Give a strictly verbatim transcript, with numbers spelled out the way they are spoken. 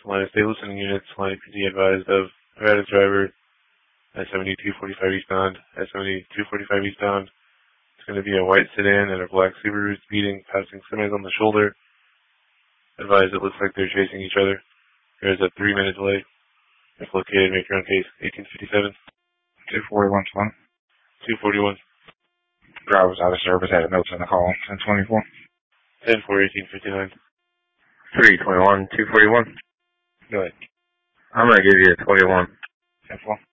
Atlanta State listening units, Atlanta P D advised of Nevada driver at seventy-two forty-five eastbound, at seventy-two forty-five eastbound. It's going to be a white sedan and a black Subaru speeding, passing semis on the shoulder. Advised it looks like they're chasing each other. There's a three minute delay. If located, make your own pace. eighteen fifty-seven. two forty-one twenty. two forty-one. Driver's out of service, had a note in the call. ten twenty-four. ten four eighteen fifty-nine. three twenty-one, two forty-one. Go ahead. I'm going to give you a twenty-one. ten four.